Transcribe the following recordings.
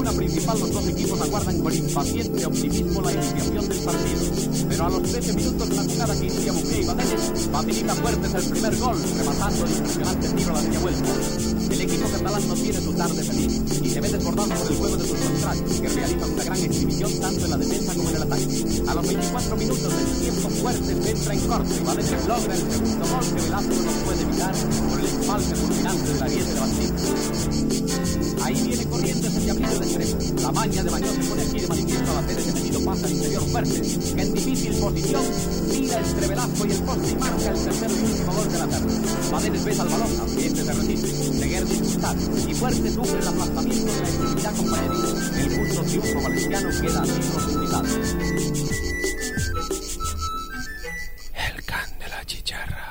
tribuna principal los dos equipos aguardan con impaciente optimismo la iniciación del partido. Pero a los 13 minutos la jugada que inicia Buqué y Badenes facilita fuertes el primer gol, rematando el impresionante tiro a la media vuelta. El equipo catalán no tiene su tarde feliz y se ve desbordado por el juego de sus contrarios, que realizan una gran exhibición tanto en la defensa como en el ataque. A los 24 minutos del tiempo fuerte se entra en corto y Badenes logra el segundo gol que Velasco no puede evitar por el empalme fulminante del ariete de Bastida. Ahí viene Corrientes el diablillo de extremo. La maña de Baños se pone aquí de manifiesto al hacer ese tenido pase al interior fuerte, que en difícil posición tira entre Velasco y el poste y marca el tercer y último gol de la tarde. Badenes besa al balón, aunque este se resiste. Seguer disputar y fuerte sufre el aplastamiento de la extremidad compañeril. El justo triunfo valenciano queda así posibilitado. El can de la chicharra.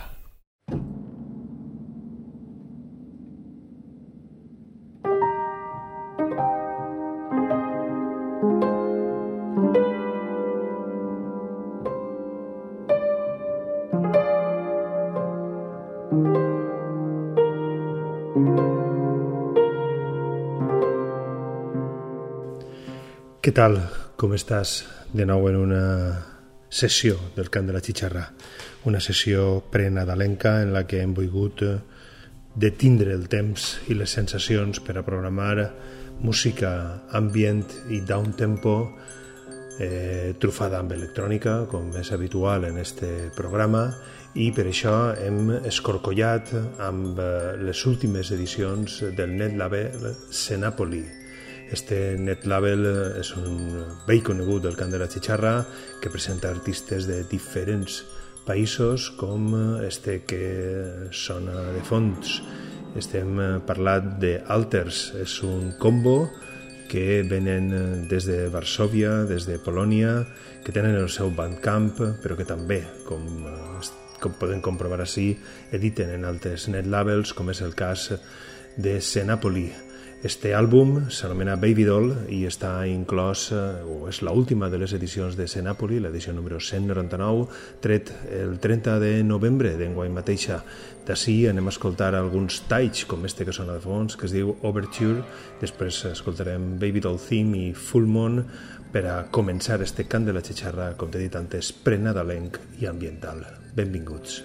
Què tal? Com estàs? De nou en una sessió del Cant de la Xixarra, una sessió prenadalenca en la que hem volgut detindre el temps i les sensacions per a programar música ambient i downtempo trufada amb electrònica, com és habitual en este programa, i per això hem escorcollat amb les últimes edicions del net label Senapoli. Este net label és un vell conegut del Cant de la Xixarra que presenta artistes de diferents països, com este que sona de fons. Estem parlant d'Alters, és un combo que venen des de Varsòvia, des de Polònia, que tenen el seu Bandcamp, però que també, com podem comprovar així, editen en altres net labels, com és el cas de Senapoli. Este àlbum s'anomena Baby Doll i està inclòs, o és l'última de les edicions de Senapoli, l'edició número 199, tret el 30 de novembre d'enguany mateixa. D'ací anem a escoltar alguns talls, com este que sona de fons, que es diu Overture. Després escoltarem Baby Doll Theme i Full Moon per a començar este Cant de la Xixarra, com t'he dit antes, prenadalenc i ambiental. Benvinguts.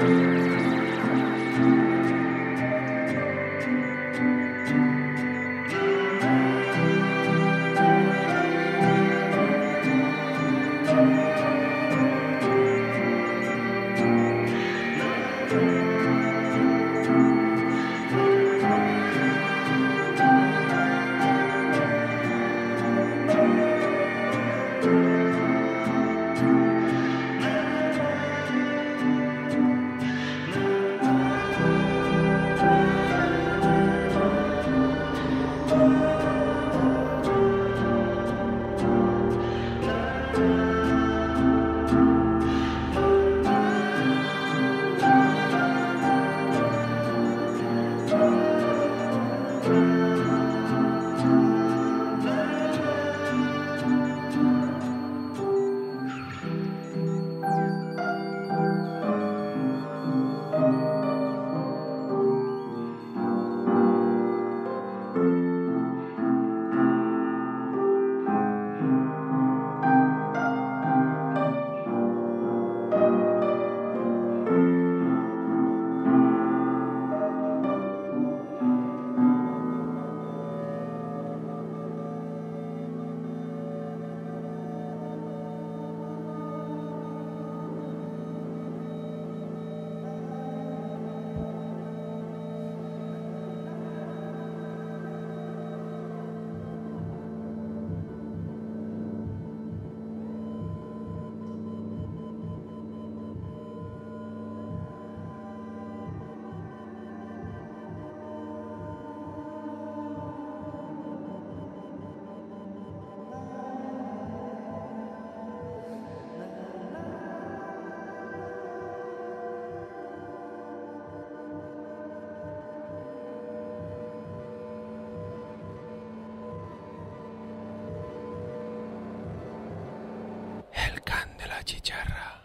chicharra.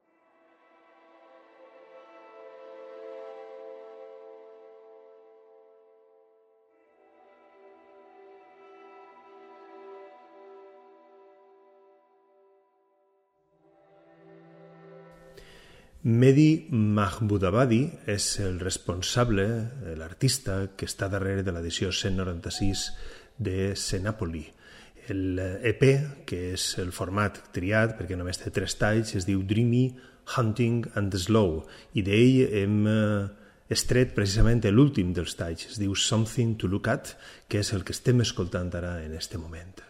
Mehdi Mahmoudabadi és el responsable, l'artista que està darrere de l'edició 196 de Senapoli. El EP, que és el format triat, perquè només té 3 talls, es diu Dreamy, Hunting and Slow, i d'ell hem estret precisament l'últim dels talls, es diu Something to Look At, que és el que estem escoltant ara en este moment.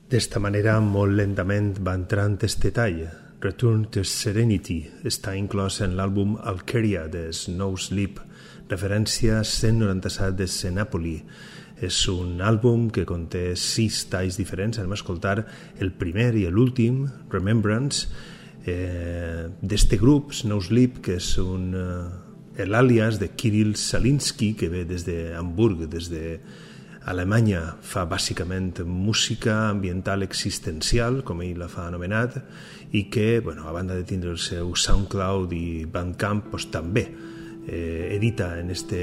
D'esta manera, molt lentament va entrant este tall. Return to Serenity està inclòs en l'àlbum Alkeria de Snow Sleep, referència 197 de Senapoli. És un àlbum que conté 6 talls diferents. Anem a escoltar el primer i l'últim, Remembrance, d'este grup, Snow Sleep, que és l'àlies de Kirill Salinsky, que ve des d'Hamburg, des de Alemanya. Fa bàsicament música ambiental existencial, com ell la fa anomenat, i que, a banda de tindre el seu SoundCloud i Bandcamp, també edita en este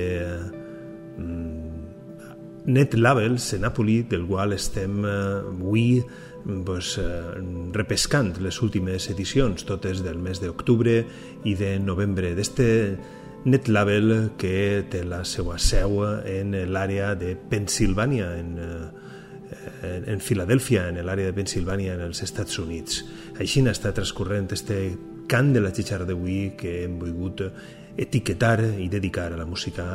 net label Senapoli, del qual estem avui repescant les últimes edicions, totes del mes d'octubre i de novembre, d'este net label que té la seva seu en l'àrea de Pennsilvània, en Filadèlfia, en l'àrea de Pennsilvània, en els Estats Units. Així n'està transcorrent este cant de la xitxarra d'avui que hem volgut etiquetar i dedicar a la música.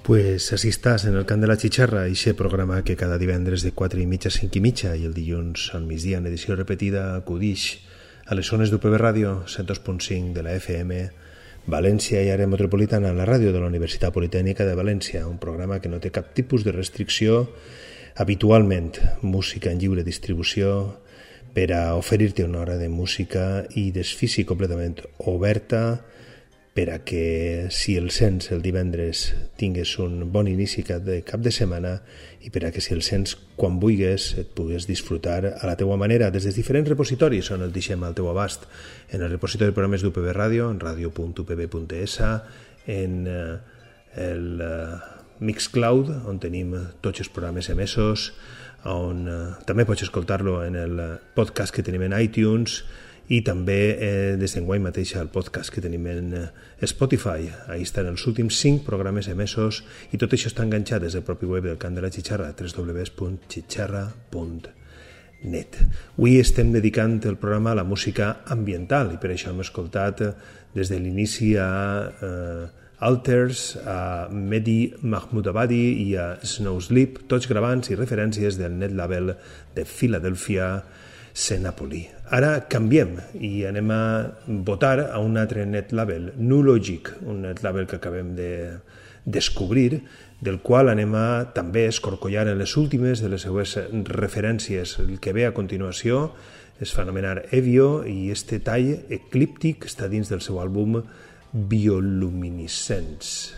Pues així estàs en el Cant de la Xicharra, eixe programa que cada divendres de 4:30 a 5:30 i el dilluns al migdia en edició repetida acudix a les zones d'UPB Ràdio 102.5 de la FM, València i àrea metropolitana, la ràdio de la Universitat Politècnica de València, un programa que no té cap tipus de restricció, habitualment música en lliure distribució per a oferir-te una hora de música i desfici completament oberta per a que, si el sents el divendres, tingues un bon inici de cap de setmana i per a que, si el sents quan vulguis, et pugues disfrutar a la teua manera des dels diferents repositoris on el deixem al teu abast, en el repositori de programes d'UPB Ràdio, en radio.upb.es, en el Mixcloud, on tenim tots els programes emesos, on també pots escoltar-lo en el podcast que tenim en iTunes, i també des d'enguany mateix el podcast que tenim en Spotify. Ahí estan els últims 5 programes emesos i tot això està enganxat des del propi web del Cant de la Xicharra, www.xicharra.net. Avui estem dedicant el programa a la música ambiental i per això hem escoltat des de l'inici a Alters, a Mehdi Mahmoudabadi i a Snowsleep, tots gravants i referències del net label de Filadèlfia, Senapoli. Ara canviem i anem a votar a un altre net label, Nulogic, un net label que acabem de descobrir, del qual anem a també escorcollar en les últimes de les seues referències. El que ve a continuació es fa anomenar Evio i este tall eclíptic està dins del seu àlbum Bioluminescence.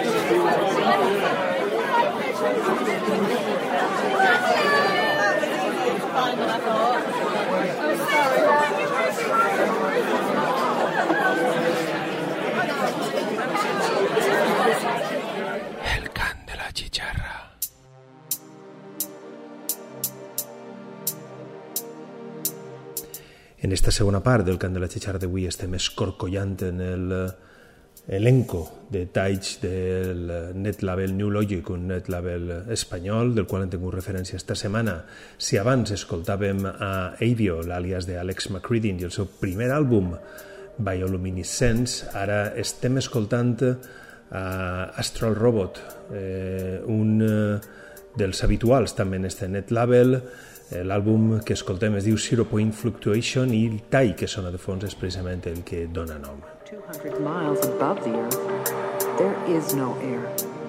El can de la chicharra. En esta segona part del Cant de la Xixarra d'avui estem escorcollant en l'elenco de talls del net label New Logic, un net label espanyol del qual hem tingut referència esta setmana. Si abans escoltàvem a Avio, l'àlies d'Alex McCreading i el seu primer àlbum Bioluminescence, ara estem escoltant Astral Robot, un dels habituals també en este net label. L'àlbum que escoltem es diu Zero Point Fluctuation i el tall que sona de fons és precisament el que dona nom. 200 miles above the Earth, there is no air.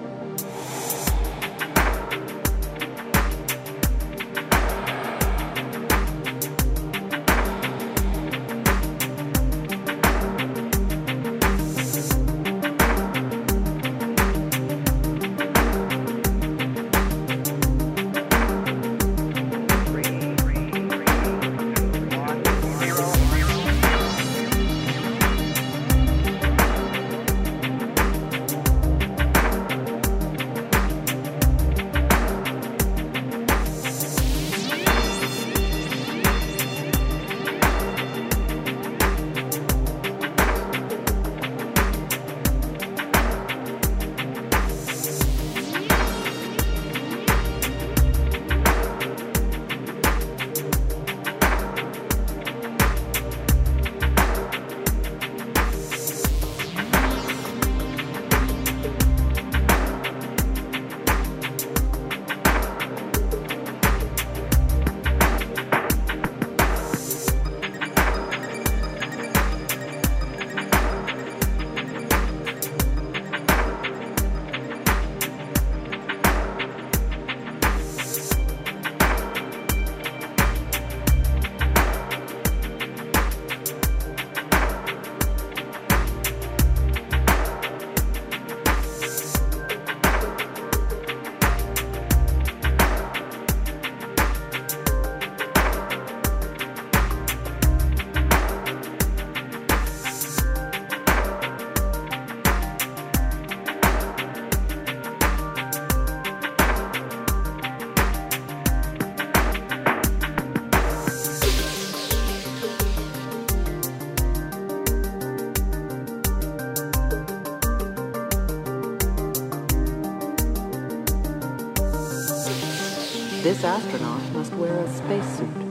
This astronaut must wear a spacesuit.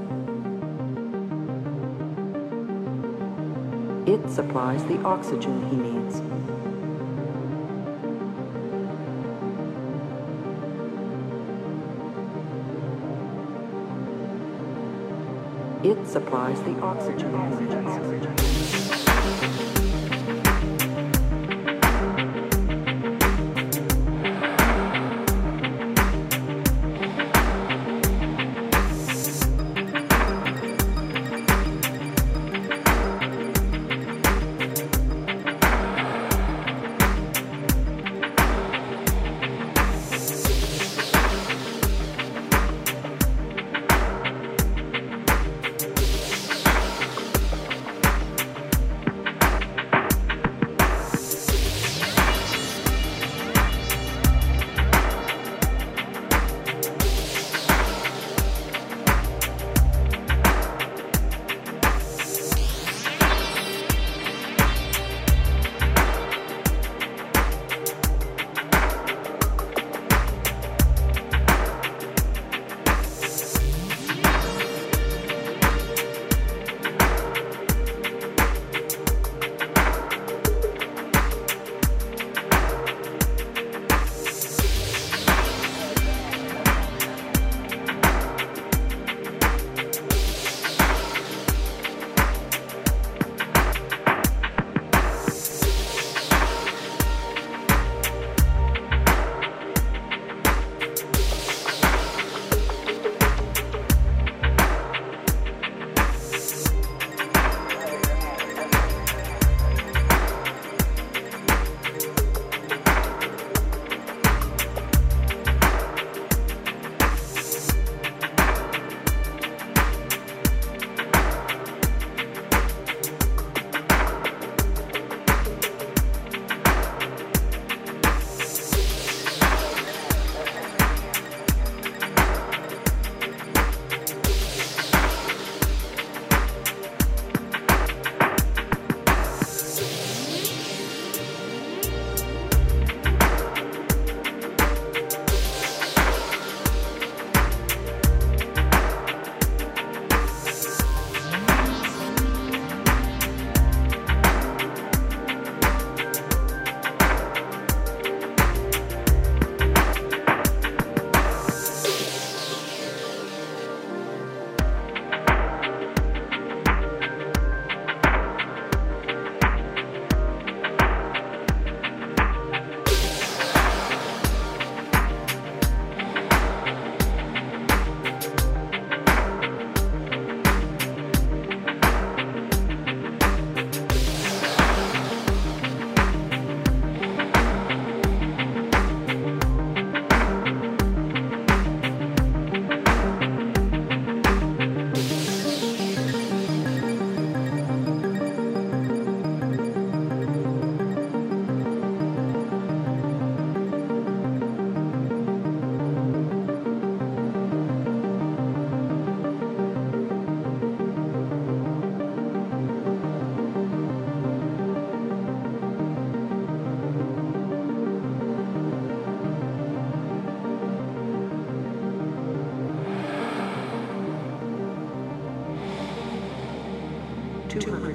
It supplies the oxygen he needs. It supplies the oxygen he needs.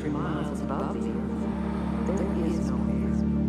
miles above the earth, there is no air.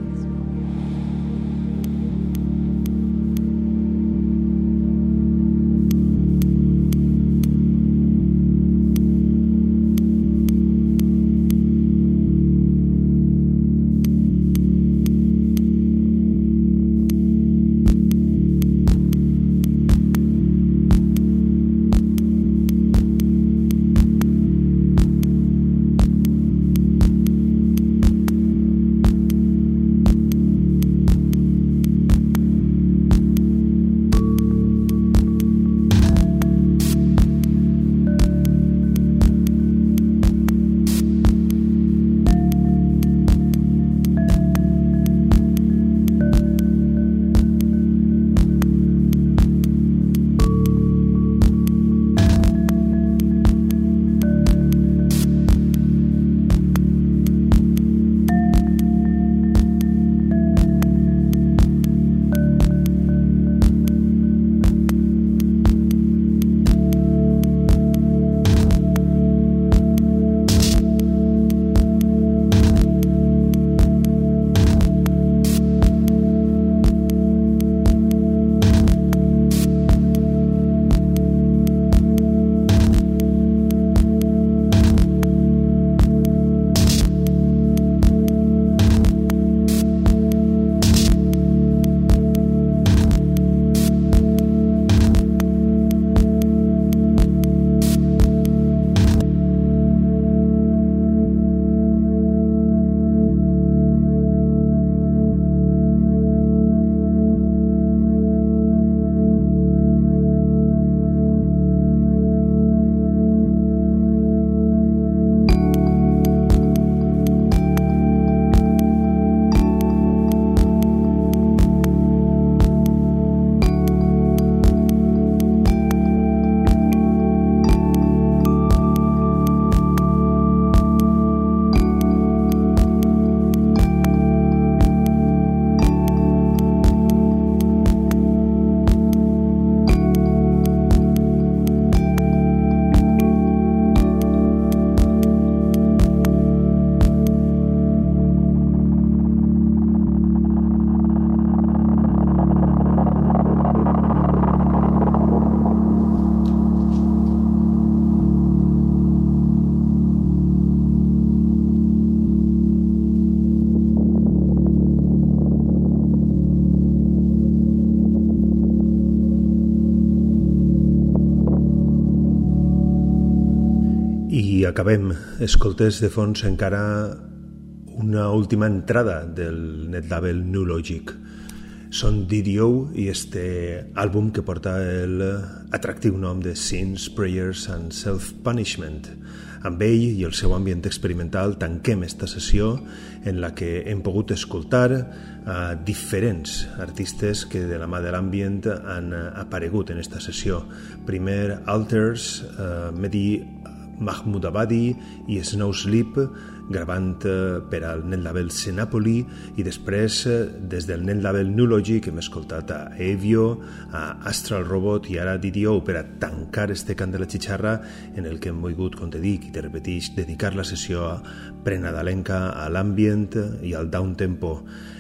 I acabem, escoltes de fons encara una última entrada del netlabel New Logic. Són DDO i este àlbum que porta el atractiu nom de Sins, Prayers and Self-Punishment. Amb ell i el seu ambient experimental tanquem esta sessió en la que hem pogut escoltar a diferents artistes que de la mà de l'ambient han aparegut en esta sessió. Primer Alters, Mehdi Mahmoudabadi i Snow Sleep gravant per al netlabel Senapoli, i després des del netlabel New Logic hem escoltat a Evio, a Astral Robot i ara DDO per a tancar este cant de la xixarra en el que hem volgut, com te dic i te repetix, dedicar la sessió prenadalenca a l'ambient i al downtempo.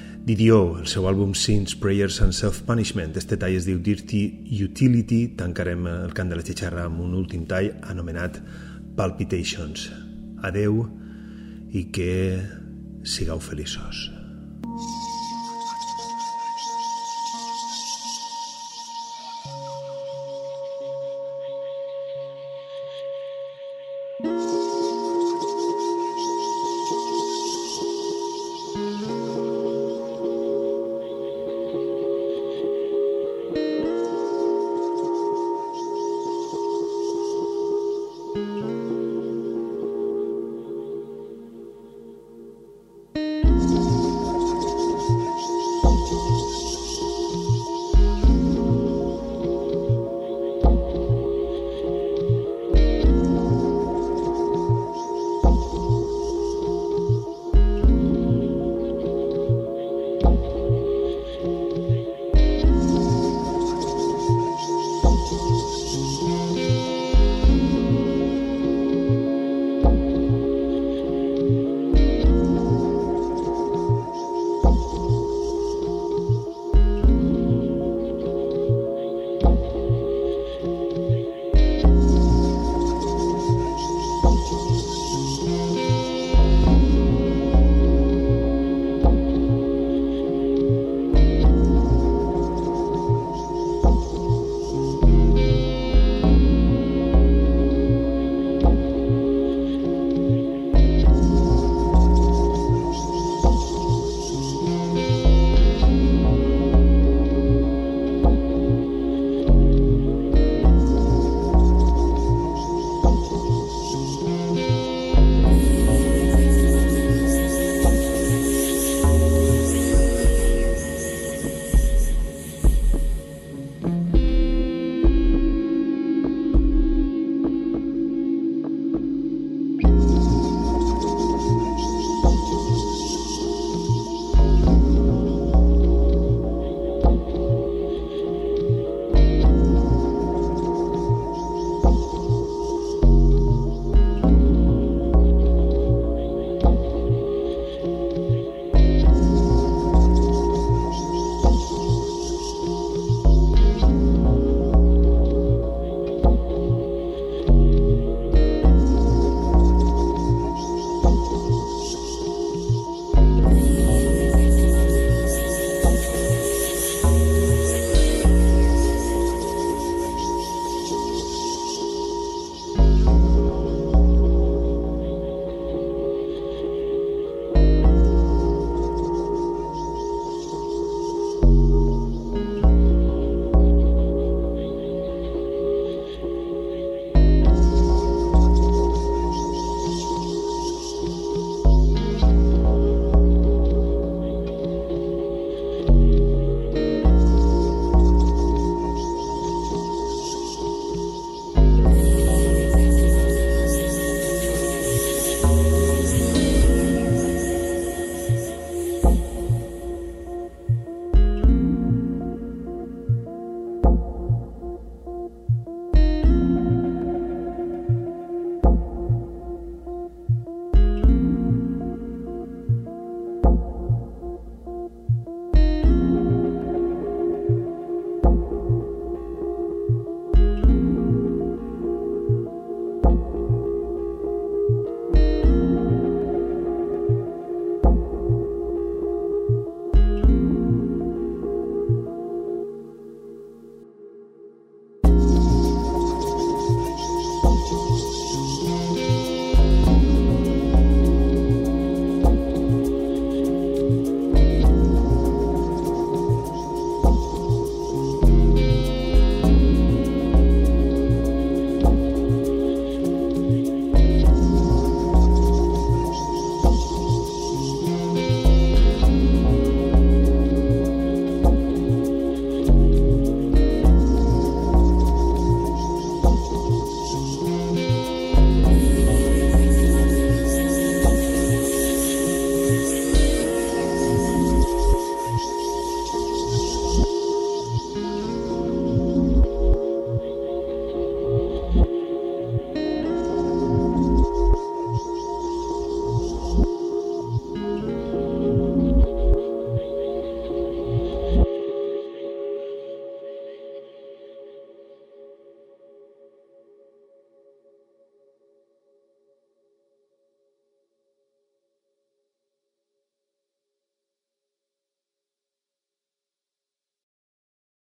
DDO, el seu àlbum Sins, Prayers and Self-Punishment. Este tall es diu Dirty Utility. Tancarem el cant de la xixarra amb un últim tall anomenat Palpitations. Adeu i que sigueu feliços.